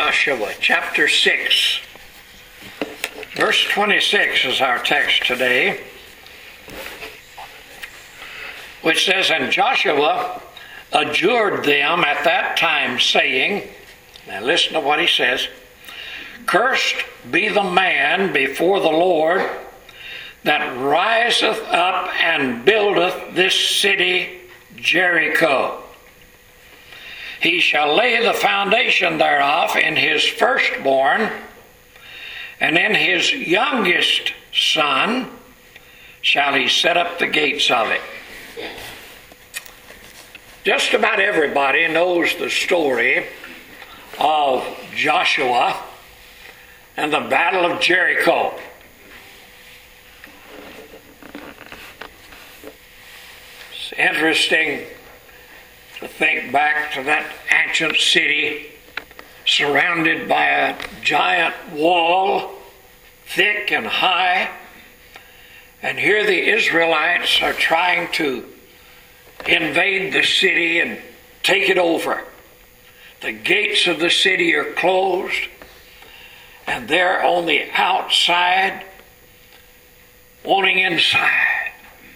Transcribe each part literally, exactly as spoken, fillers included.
Joshua chapter six. Verse twenty-six is our text today, which says, "And Joshua adjured them at that time, saying," now listen to what he says, "Cursed be the man before the Lord that riseth up and buildeth this city Jericho. He shall lay the foundation thereof in his firstborn, and in his youngest son shall he set up the gates of it." Just about everybody knows the story of Joshua and the Battle of Jericho. It's interesting to think back to that ancient city surrounded by a giant wall, thick and high. And here the Israelites are trying to invade the city and take it over. The gates of the city are closed, and they're on the outside, wanting inside.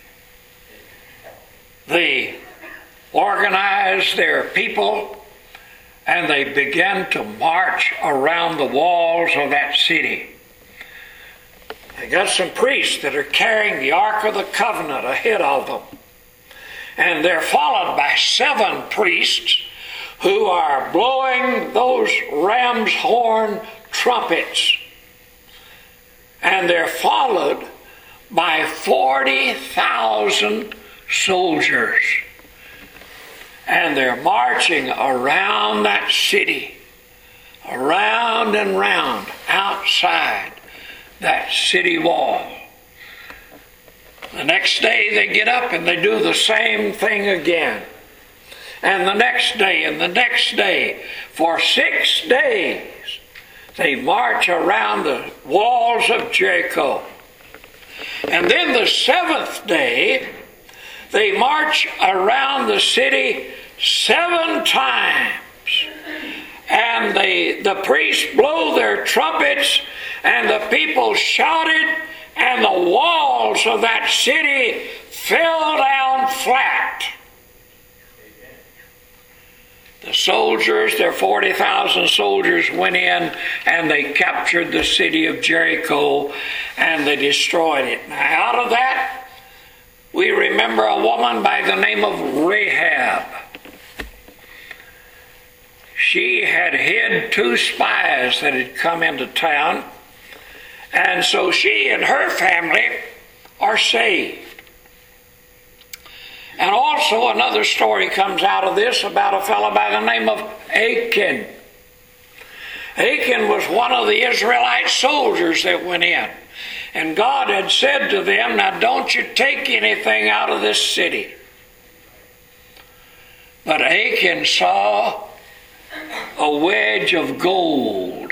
They organize their people, and they begin to march around the walls of that city. They got some priests that are carrying the Ark of the Covenant ahead of them. And they're followed by seven priests who are blowing those ram's horn trumpets. And they're followed by forty thousand soldiers. And they're marching around that city, around and round, outside that city wall. The next day they get up and they do the same thing again. And the next day and the next day. For six days they march around the walls of Jericho. And then the seventh day they march around the city seven times. And they, the priests blow their trumpets, and the people shouted, and the walls of that city fell down flat. The soldiers, their forty thousand soldiers, went in and they captured the city of Jericho and they destroyed it. Now, out of that, we remember a woman by the name of Rahab. She had hid two spies that had come into town, and so she and her family are saved. And also another story comes out of this about a fellow by the name of Achan. Achan was one of the Israelite soldiers that went in. And God had said to them, "Now don't you take anything out of this city." But Achan saw a wedge of gold.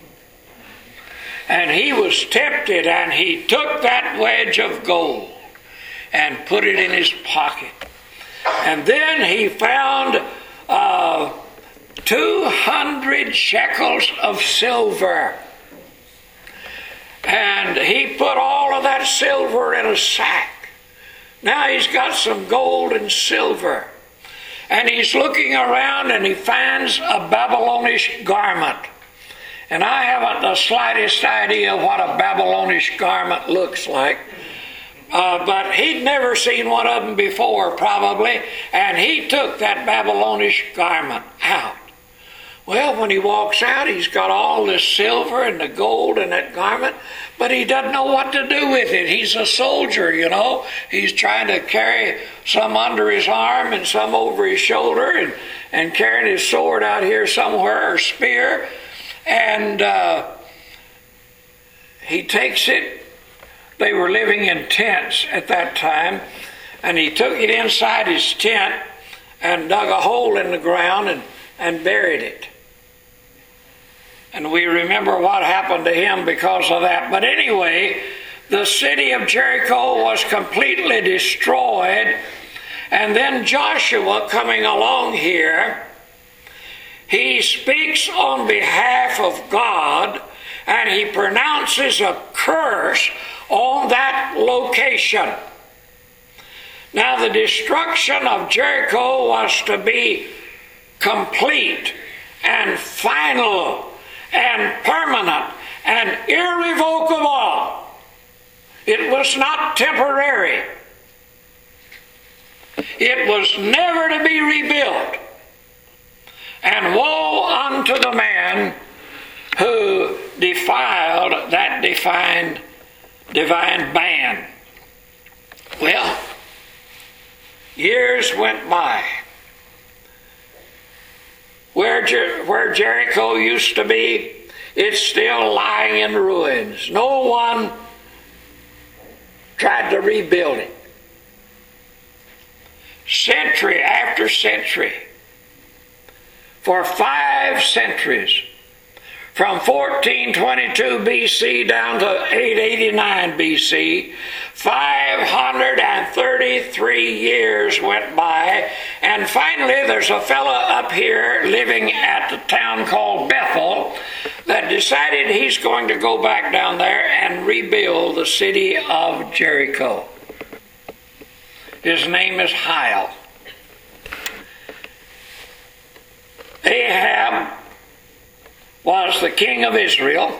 And he was tempted, and he took that wedge of gold and put it in his pocket. And then he found uh, two hundred shekels of silver. And he put all of that silver in a sack. Now he's got some gold and silver. And he's looking around and he finds a Babylonish garment. And I haven't the slightest idea what a Babylonish garment looks like. Uh, but he'd never seen one of them before, probably. And he took that Babylonish garment out. Well, when he walks out, he's got all this silver and the gold in that garment, but he doesn't know what to do with it. He's a soldier, you know. He's trying to carry some under his arm and some over his shoulder, and, and carrying his sword out here somewhere, or spear. And uh, he takes it. They were living in tents at that time, and he took it inside his tent and dug a hole in the ground and, and buried it. And we remember what happened to him because of that. But anyway, the city of Jericho was completely destroyed. And then Joshua, coming along here, he speaks on behalf of God, and he pronounces a curse on that location. Now, the destruction of Jericho was to be complete and final and permanent and irrevocable. It was not temporary. It was never to be rebuilt. And woe unto the man who defiled that divine, divine ban. Well, years went by. Where, Jer- where Jericho used to be, it's still lying in ruins. No one tried to rebuild it. Century after century, for five centuries, from fourteen twenty-two B C down to eight eighty-nine B C, five hundred thirty-three years went by, and finally there's a fellow up here living at the town called Bethel that decided he's going to go back down there and rebuild the city of Jericho. His name is Hiel. Ahab was the king of Israel,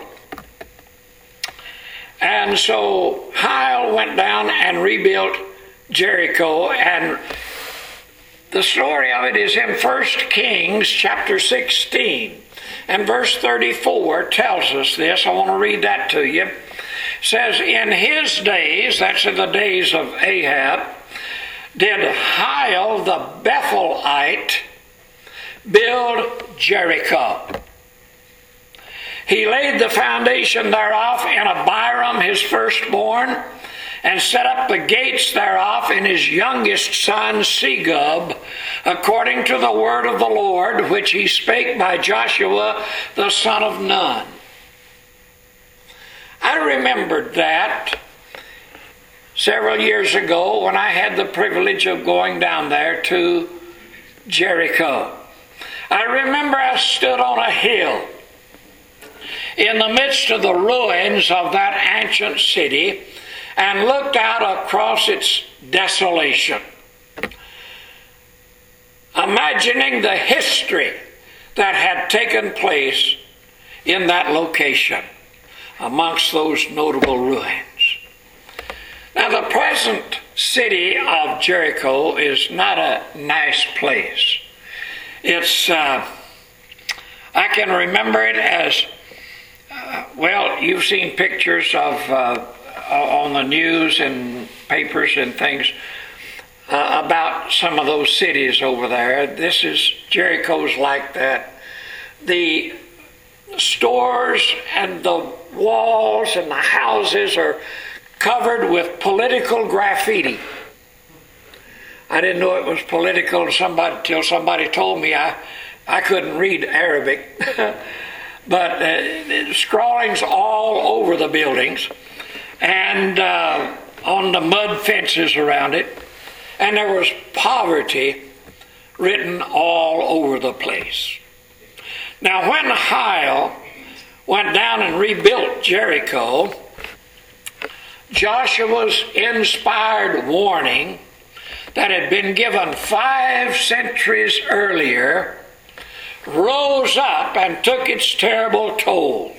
and so Hiel went down and rebuilt Jericho, and the story of it is in First Kings chapter sixteen, and verse thirty-four tells us this. I want to read that to you. It says, in his days, that's in the days of Ahab, did Hiel the Bethelite build Jericho. He laid the foundation thereof in Abiram his firstborn, and set up the gates thereof in his youngest son Segub, according to the word of the Lord, which he spake by Joshua the son of Nun. I remembered that several years ago when I had the privilege of going down there to Jericho. I remember I stood on a hill in the midst of the ruins of that ancient city and looked out across its desolation, imagining the history that had taken place in that location amongst those notable ruins. Now, the present city of Jericho is not a nice place. It's, uh, I can remember it as, uh, well, you've seen pictures of, uh, on the news and papers and things uh, about some of those cities over there. This is, Jericho's like that. The stores and the walls and the houses are covered with political graffiti. I didn't know it was political until somebody, till somebody told me. I, I couldn't read Arabic. But uh, scrawlings all over the buildings and uh, on the mud fences around it. And there was poverty written all over the place. Now, when Hiel went down and rebuilt Jericho, Joshua's inspired warning that had been given five centuries earlier rose up and took its terrible toll.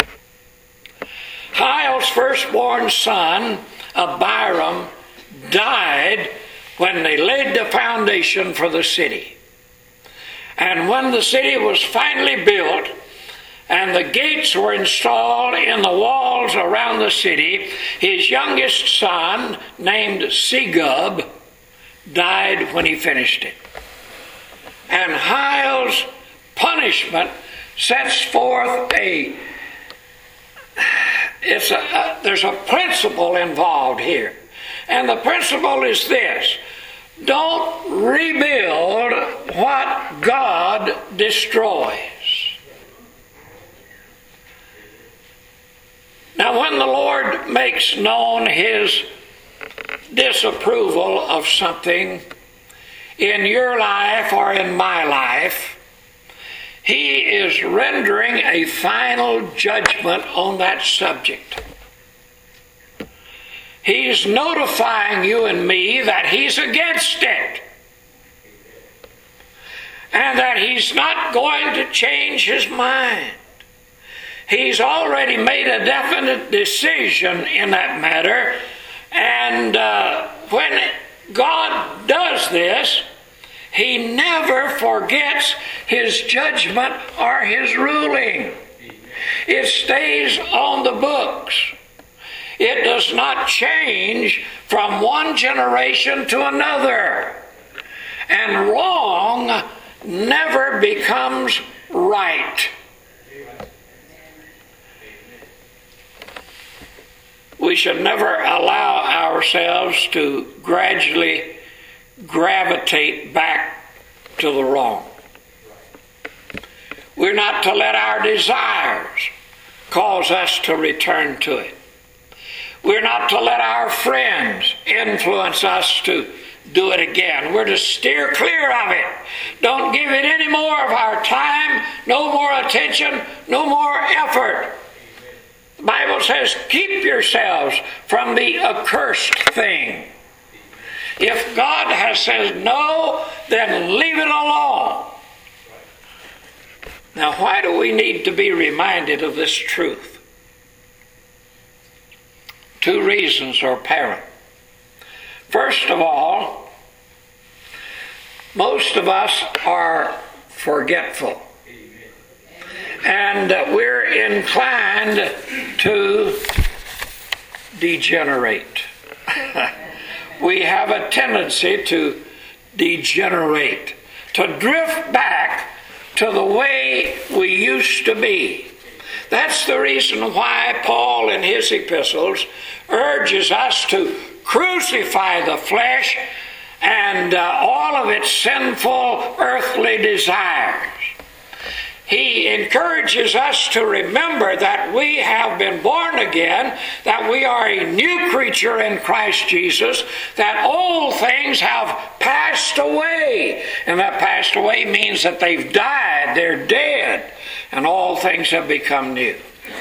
Hiel's firstborn son, Abiram, died when they laid the foundation for the city. And when the city was finally built and the gates were installed in the walls around the city, his youngest son, named Segub, died when he finished it. And Hiel's punishment sets forth a, it's a, a, there's a principle involved here. And the principle is this: don't rebuild what God destroys. Now, when the Lord makes known his disapproval of something in your life or in my life, He is rendering a final judgment on that subject. He's notifying you and me that he's against it. And that he's not going to change his mind. He's already made a definite decision in that matter. And uh, when God does this, he never forgets his judgment or his ruling. It stays on the books. It does not change from one generation to another. And wrong never becomes right. We should never allow ourselves to gradually gravitate back to the wrong. We're not to let our desires cause us to return to it. We're not to let our friends influence us to do it again. We're to steer clear of it. Don't give it any more of our time, no more attention, no more effort. The Bible says, keep yourselves from the accursed thing. If God has said no, then leave it alone. Now, why do we need to be reminded of this truth? Two reasons are apparent. First of all, most of us are forgetful. And we're inclined to degenerate. We have a tendency to degenerate, to drift back to the way we used to be. That's the reason why Paul in his epistles urges us to crucify the flesh and uh, all of its sinful earthly desires. He encourages us to remember that we have been born again, that we are a new creature in Christ Jesus, that old things have passed away. And that passed away means that they've died, they're dead, and all things have become new.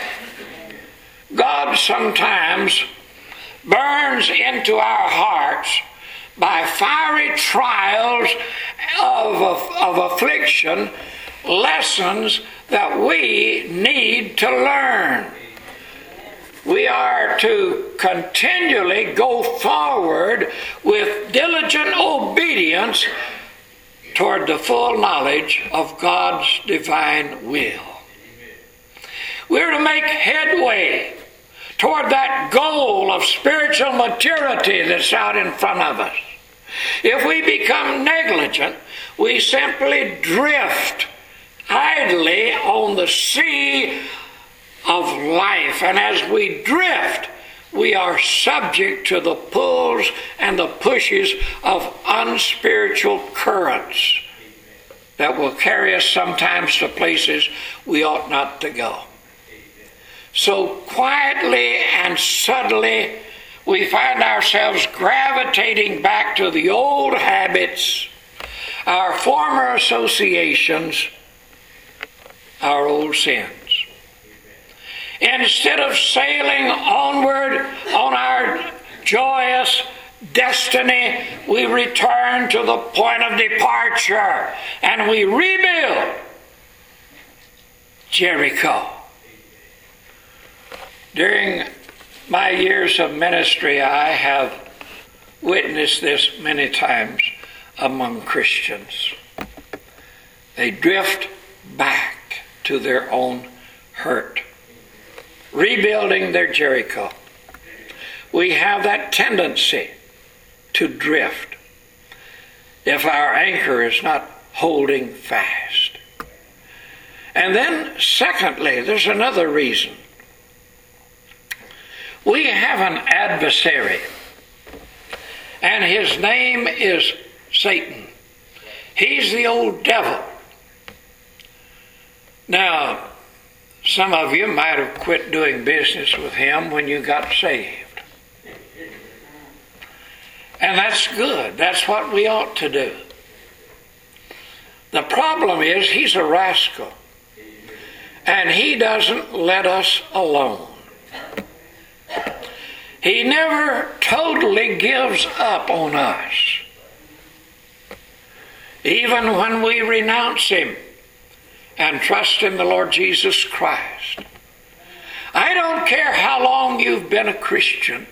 God sometimes burns into our hearts by fiery trials of, of, of affliction, lessons that we need to learn. We are to continually go forward with diligent obedience toward the full knowledge of God's divine will. We're to make headway toward that goal of spiritual maturity that's out in front of us. If we become negligent, we simply drift idly on the sea of life. And as we drift, we are subject to the pulls and the pushes of unspiritual currents that will carry us sometimes to places we ought not to go. So quietly and subtly, we find ourselves gravitating back to the old habits, our former associations, our old sins. Instead of sailing onward on our joyous destiny, we return to the point of departure and we rebuild Jericho. During my years of ministry, I have witnessed this many times among Christians. They drift back to their own hurt, rebuilding their Jericho. We have that tendency to drift if our anchor is not holding fast. And then, secondly, there's another reason. We have an adversary, and his name is Satan. He's the old devil. Now, some of you might have quit doing business with him when you got saved. And that's good. That's what we ought to do. The problem is he's a rascal. And He doesn't let us alone. He never totally gives up on us. Even when we renounce Him and trust in the Lord Jesus Christ. I don't care how long you've been a Christian.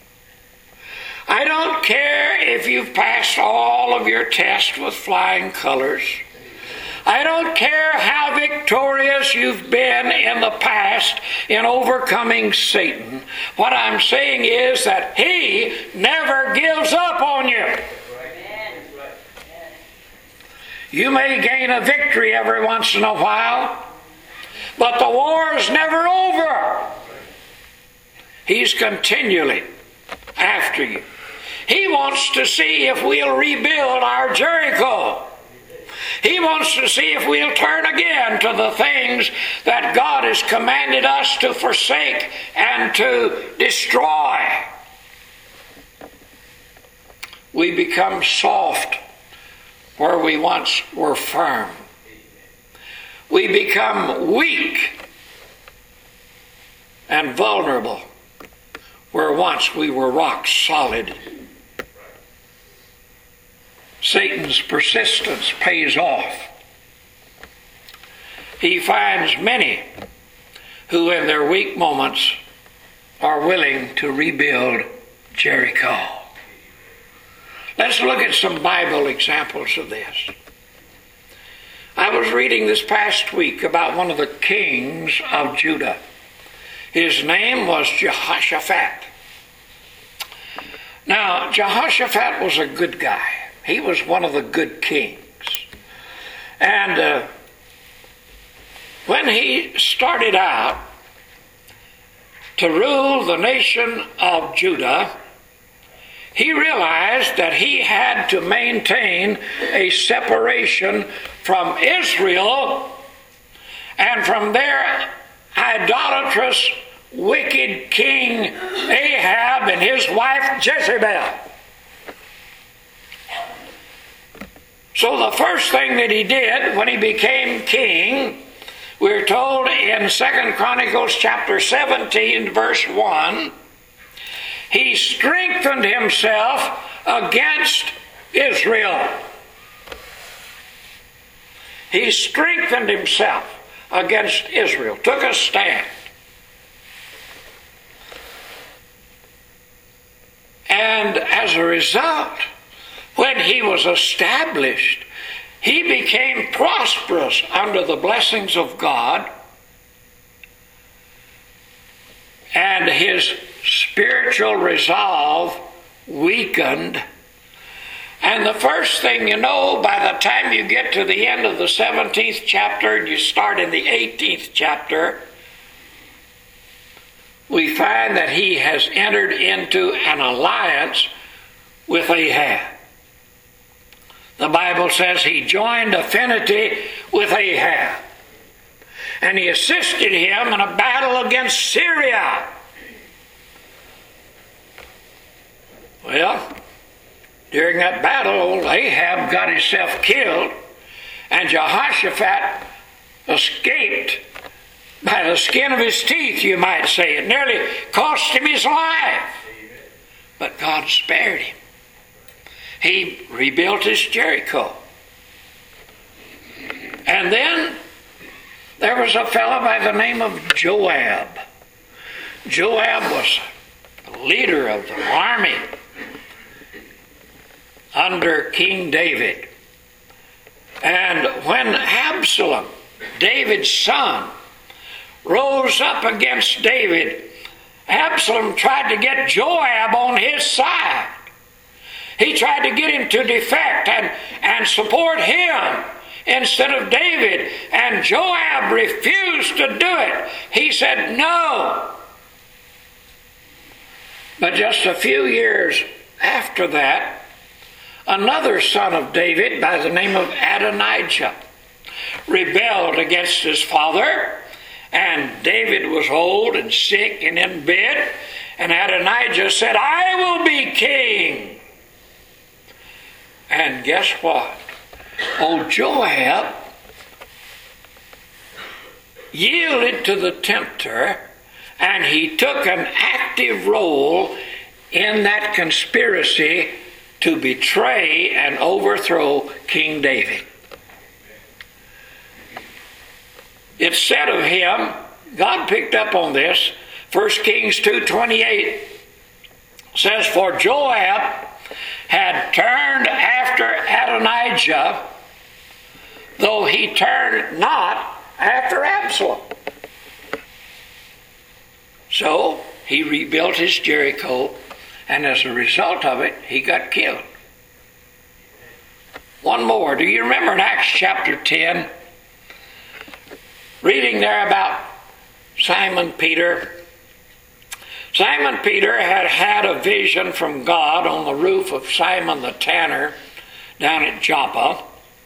I don't care if you've passed all of your tests with flying colors. I don't care how victorious you've been in the past in overcoming Satan. What I'm saying is that He never gives up on you. You may gain a victory every once in a while, but the war is never over. He's continually after you. He wants to see if we'll rebuild our Jericho. He wants to see if we'll turn again to the things that God has commanded us to forsake and to destroy. We become soft where we once were firm. We become weak and vulnerable where once we were rock solid. Satan's persistence pays off. He finds many who in their weak moments are willing to rebuild Jericho. Let's look at some Bible examples of this. I was reading this past week about one of the kings of Judah. His name was Jehoshaphat. Now, Jehoshaphat was a good guy. He was one of the good kings. And uh, when he started out to rule the nation of Judah, he realized that he had to maintain a separation from Israel and from their idolatrous, wicked king Ahab and his wife Jezebel. So the first thing that he did when he became king, we're told in Second Chronicles chapter seventeen, verse one, he strengthened himself against Israel. He strengthened himself against Israel, took a stand. And as a result, when he was established, he became prosperous under the blessings of God, and his spiritual resolve weakened. And the first thing you know, by the time you get to the end of the seventeenth chapter and you start in the eighteenth chapter, we find that he has entered into an alliance with Ahab. The Bible says he joined affinity with Ahab, and he assisted him in a battle against Syria. Well, during that battle, old Ahab got himself killed, and Jehoshaphat escaped by the skin of his teeth, you might say. It nearly cost him his life. But God spared him. He rebuilt his Jericho. And then there was a fellow by the name of Joab. Joab was the leader of the army under King David. And when Absalom, David's son, rose up against David, Absalom tried to get Joab on his side. He tried to get him to defect and, and support him instead of David. And Joab refused to do it. He said no. But just a few years after that, another son of David by the name of Adonijah rebelled against his father. And David was old and sick and in bed. And Adonijah said, I will be king. And guess what? Old Joab yielded to the tempter, and he took an active role in that conspiracy to betray and overthrow King David. It's said of him, God picked up on this, First Kings two twenty-eight says, for Joab had turned after Adonijah, though he turned not after Absalom. So he rebuilt his Jericho, and as a result of it, he got killed. One more. Do you remember in Acts chapter ten, reading there about Simon Peter? Simon Peter had had a vision from God on the roof of Simon the tanner down at Joppa.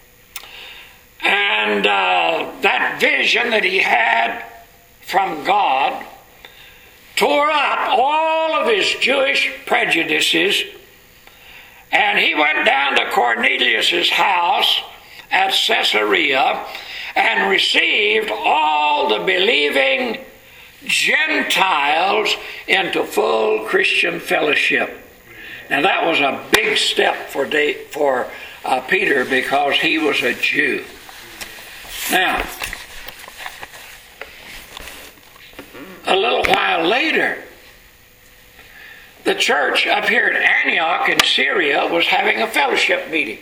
And uh, that vision that he had from God tore up all of his Jewish prejudices, and he went down to Cornelius' house at Caesarea and received all the believing Gentiles into full Christian fellowship. Now that was a big step for De- for uh, Peter, because he was a Jew. Now, a little while later, the church up here at Antioch in Syria was having a fellowship meeting.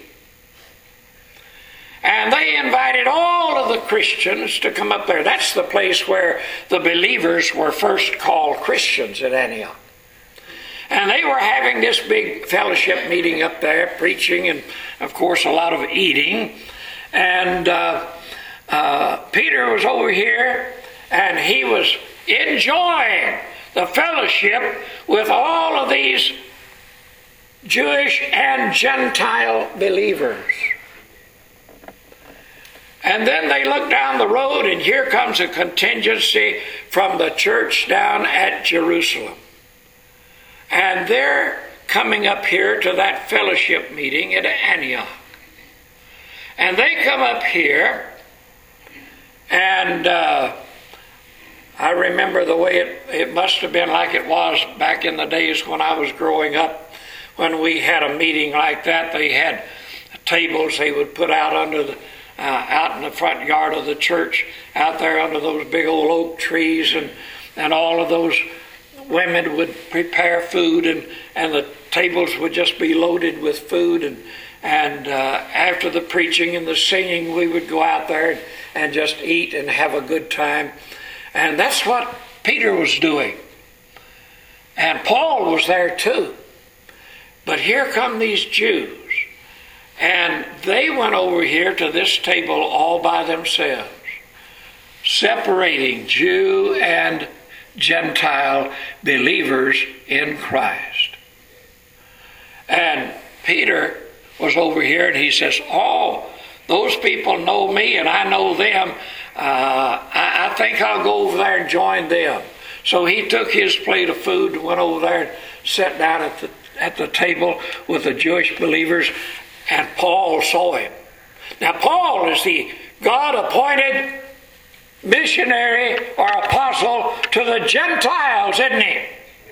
And they invited all of the Christians to come up there. That's the place where the believers were first called Christians at Antioch. And they were having this big fellowship meeting up there, preaching and, of course, a lot of eating. And uh, uh, Peter was over here, and he was enjoying the fellowship with all of these Jewish and Gentile believers. And then they look down the road, and here comes a contingency from the church down at Jerusalem. And they're coming up here to that fellowship meeting at Antioch. And they come up here, and uh, I remember the way it, it must have been like it was back in the days when I was growing up. When we had a meeting like that, they had tables they would put out under the Uh, out in the front yard of the church, out there under those big old oak trees, and, and all of those women would prepare food, and, and the tables would just be loaded with food, and, and uh, after the preaching and the singing, we would go out there and, and just eat and have a good time. And that's what Peter was doing. And Paul was there too. But here come these Jews. And they went over here to this table all by themselves, separating Jew and Gentile believers in Christ. And Peter was over here, and he says, oh, those people know me and I know them. Uh, I, I think I'll go over there and join them. So he took his plate of food and went over there and sat down at the, at the table with the Jewish believers. And Paul saw him. Now, Paul is the God-appointed missionary or apostle to the Gentiles, isn't he?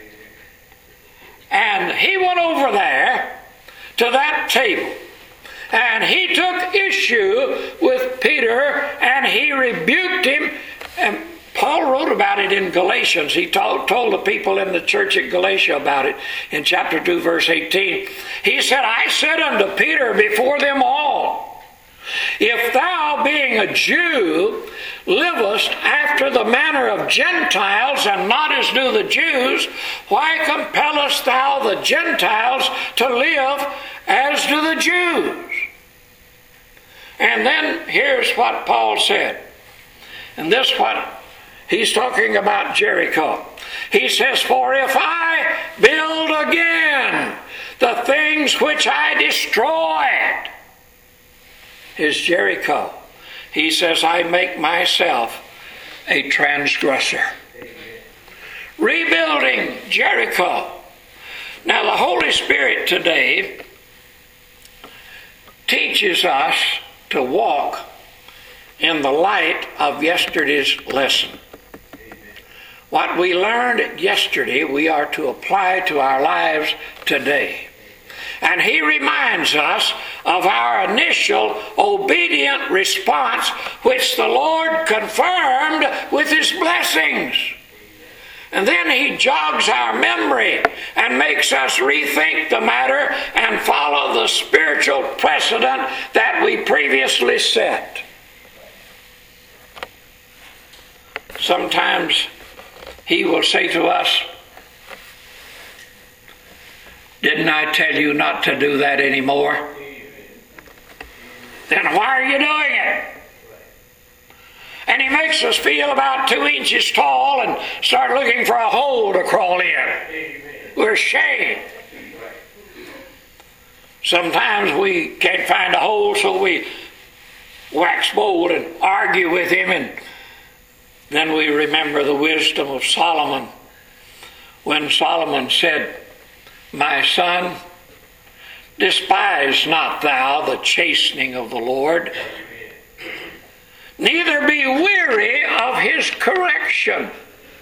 And he went over there to that table, and he took issue with Peter, and he rebuked him. And Paul wrote about it in Galatians. He told, told the people in the church at Galatia about it in chapter two, verse eighteen. He said, I said unto Peter before them all, if thou, being a Jew, livest after the manner of Gentiles, and not as do the Jews, why compellest thou the Gentiles to live as do the Jews? And then here's what Paul said. And this what he's talking about Jericho. He says, for if I build again the things which I destroyed, is Jericho, he says, I make myself a transgressor. Rebuilding Jericho. Now the Holy Spirit today teaches us to walk in the light of yesterday's lesson. What we learned yesterday, we are to apply to our lives today. And he reminds us of our initial obedient response, which the Lord confirmed with his blessings. And then he jogs our memory and makes us rethink the matter and follow the spiritual precedent that we previously set. Sometimes he will say to us, "Didn't I tell you not to do that anymore? Then why are you doing it?" And he makes us feel about two inches tall and start looking for a hole to crawl in. We're ashamed. Sometimes we can't find a hole, so we wax bold and argue with him, and then we remember the wisdom of Solomon when Solomon said, "My son, despise not thou the chastening of the Lord, neither be weary of his correction."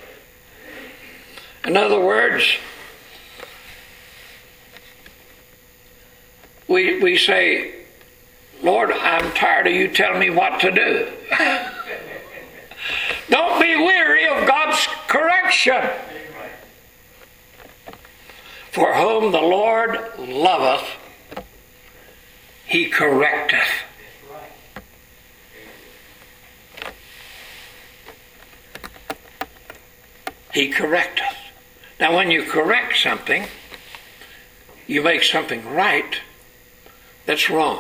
In other words, we, we say, "Lord, I'm tired of you telling me what to do." Don't be weary of God's correction. For whom the Lord loveth, he correcteth. He correcteth. Now when you correct something, you make something right that's wrong.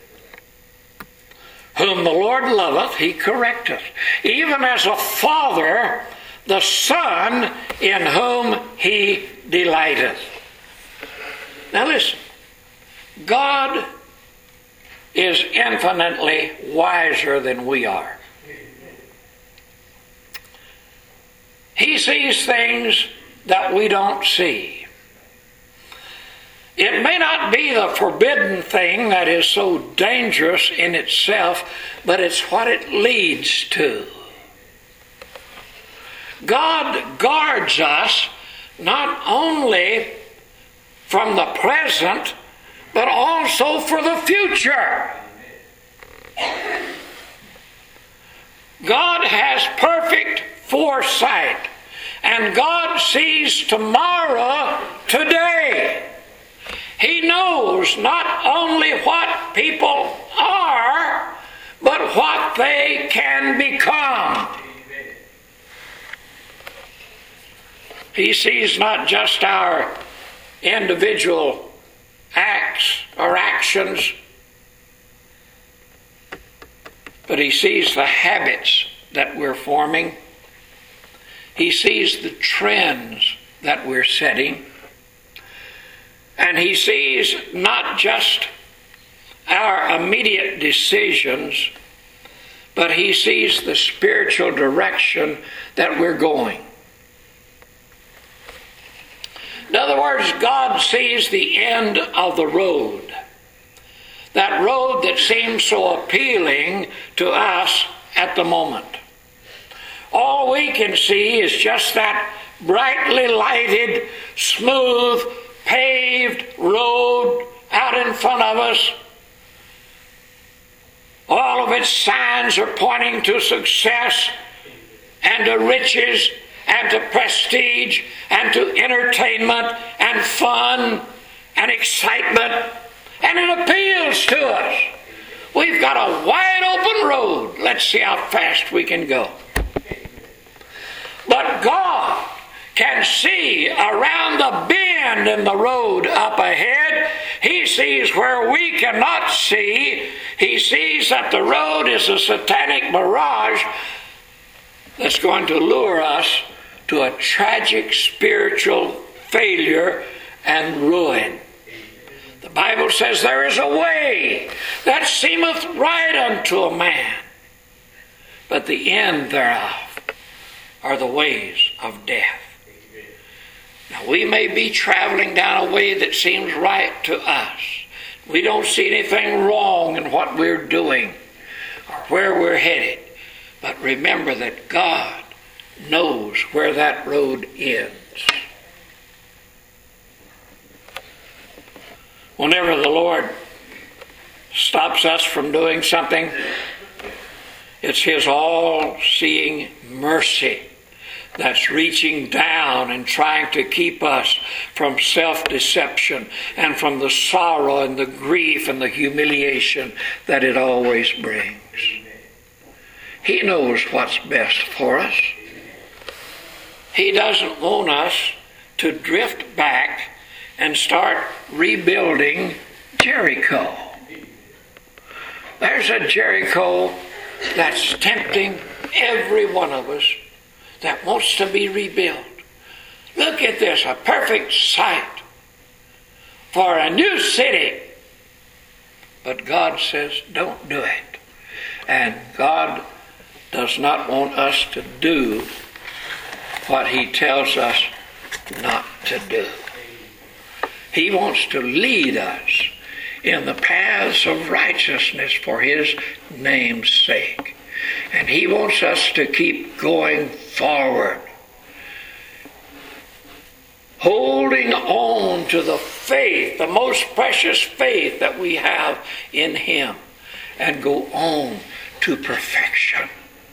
Whom the Lord loveth, he correcteth. Even as a father, the son in whom he delighteth. Now listen, God is infinitely wiser than we are. He sees things that we don't see. It may not be the forbidden thing that is so dangerous in itself, but it's what it leads to. God guards us not only from the present, but also for the future. God has perfect foresight, and God sees tomorrow today. He knows not only what people are, but what they can become. He sees not just our individual acts or actions, but he sees the habits that we're forming. He sees the trends that we're setting. And he sees not just our immediate decisions, but he sees the spiritual direction that we're going. In other words, God sees the end of the road. That road that seems so appealing to us at the moment. All we can see is just that brightly lighted, smooth, paved road out in front of us. All of its signs are pointing to success and to riches and to prestige and to entertainment and fun and excitement, and it appeals to us. We've got a wide open road. Let's see how fast we can go. But God can see around the bend in the road up ahead. He sees where we cannot see. He sees that the road is a satanic mirage that's going to lure us to a tragic spiritual failure and ruin. The Bible says there is a way that seemeth right unto a man, but the end thereof are the ways of death. Now, we may be traveling down a way that seems right to us. We don't see anything wrong in what we're doing or where we're headed. But remember that God knows where that road ends. Whenever the Lord stops us from doing something, it's His all-seeing mercy that's reaching down and trying to keep us from self-deception and from the sorrow and the grief and the humiliation that it always brings. He knows what's best for us. He doesn't want us to drift back and start rebuilding Jericho. There's a Jericho that's tempting every one of us that wants to be rebuilt. Look at this, a perfect site for a new city. But God says, don't do it. And God does not want us to do what He tells us not to do. He wants to lead us in the paths of righteousness for His name's sake. And He wants us to keep going forward, holding on to the faith, the most precious faith that we have in Him, and go on to perfection.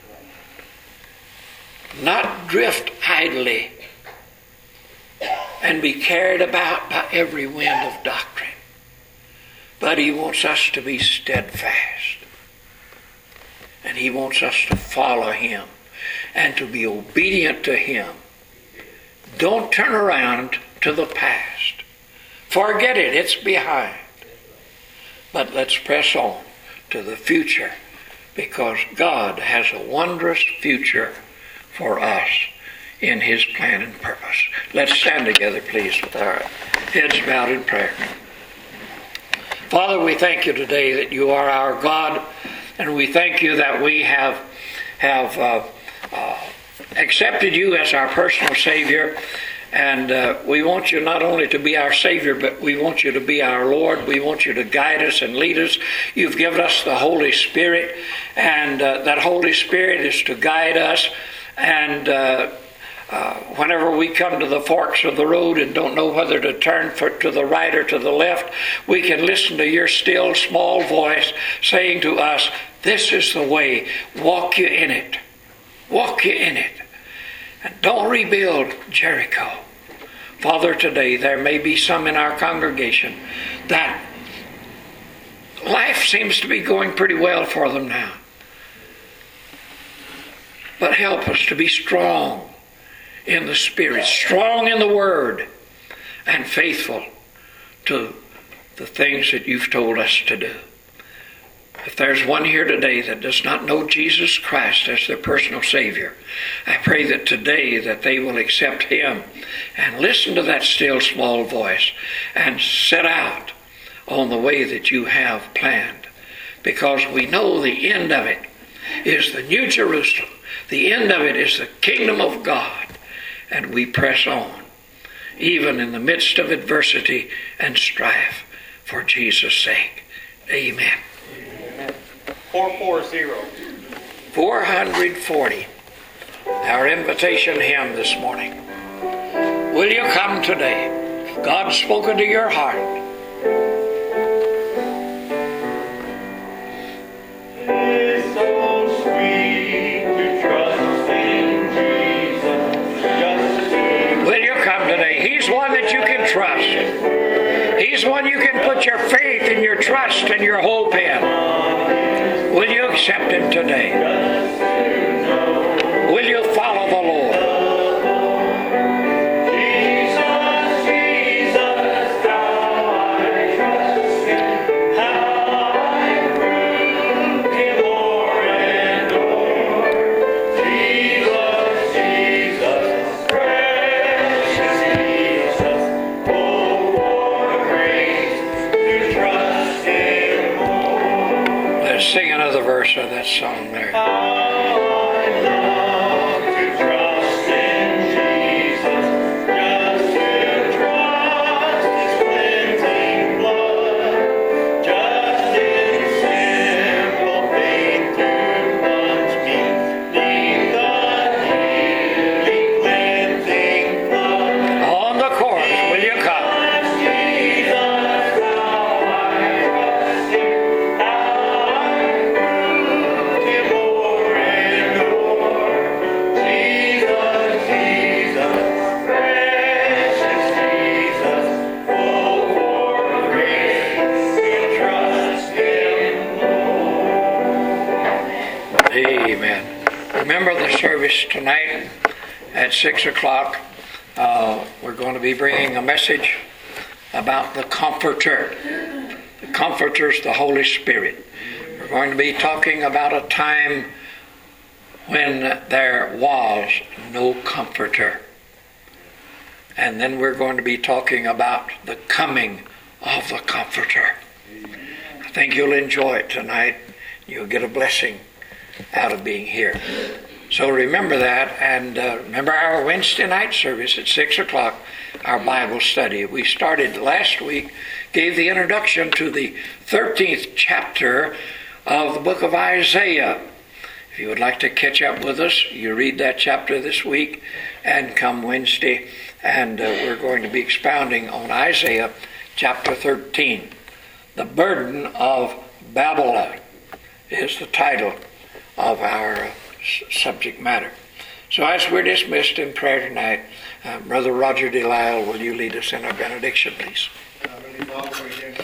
Not drift idly and be carried about by every wind of doctrine. But He wants us to be steadfast. And He wants us to follow Him and to be obedient to Him. Don't turn around to the past. Forget it, it's behind. But let's press on to the future, because God has a wondrous future for us in His plan and purpose. Let's stand together, please, with our heads bowed in prayer. Father, we thank You today that You are our God, and we thank You that we have have uh, uh, accepted You as our personal Savior. And uh, we want You not only to be our Savior, but we want You to be our Lord. We want You to guide us and lead us. You've given us the Holy Spirit, and uh, that Holy Spirit is to guide us. And uh, uh, whenever we come to the forks of the road and don't know whether to turn for, to the right or to the left, we can listen to Your still small voice saying to us, this is the way, walk you in it. Walk you in it. And don't rebuild Jericho. Father, today there may be some in our congregation that life seems to be going pretty well for them now. But help us to be strong in the Spirit, strong in the Word, and faithful to the things that You've told us to do. If there's one here today that does not know Jesus Christ as their personal Savior, I pray that today that they will accept Him and listen to that still small voice and set out on the way that You have planned. Because we know the end of it is the New Jerusalem. The end of it is the kingdom of God. And we press on, even in the midst of adversity and strife, for Jesus' sake. Amen. four forty. four forty. Our invitation hymn this morning. Will you come today? God's spoken to your heart. It's so sweet to trust in Jesus. Just to Will you come today? He's one that you can trust. He's one you can put your faith and your trust and your hope in. Will you accept Him today? Will you follow the Lord? Jesus, Jesus, how I trust Him, how I prove Him o'er and o'er. Jesus, Jesus, precious Jesus, oh, for grace to trust Him more. Let's sing another verse of that song there. Just in simple faith to service tonight at six o'clock. Uh, we're going to be bringing a message about the Comforter. The Comforter's the Holy Spirit. We're going to be talking about a time when there was no Comforter. And then we're going to be talking about the coming of the Comforter. I think you'll enjoy it tonight. You'll get a blessing out of being here. So remember that, and uh, remember our Wednesday night service at six o'clock, our Bible study. We started last week, gave the introduction to the thirteenth chapter of the book of Isaiah. If you would like to catch up with us, you read that chapter this week and come Wednesday, and uh, we're going to be expounding on Isaiah chapter thirteen. The Burden of Babylon is the title of our uh, subject matter. So as we're dismissed in prayer tonight, uh, Brother Roger Delisle, will you lead us in our benediction, please? Heavenly Father, we again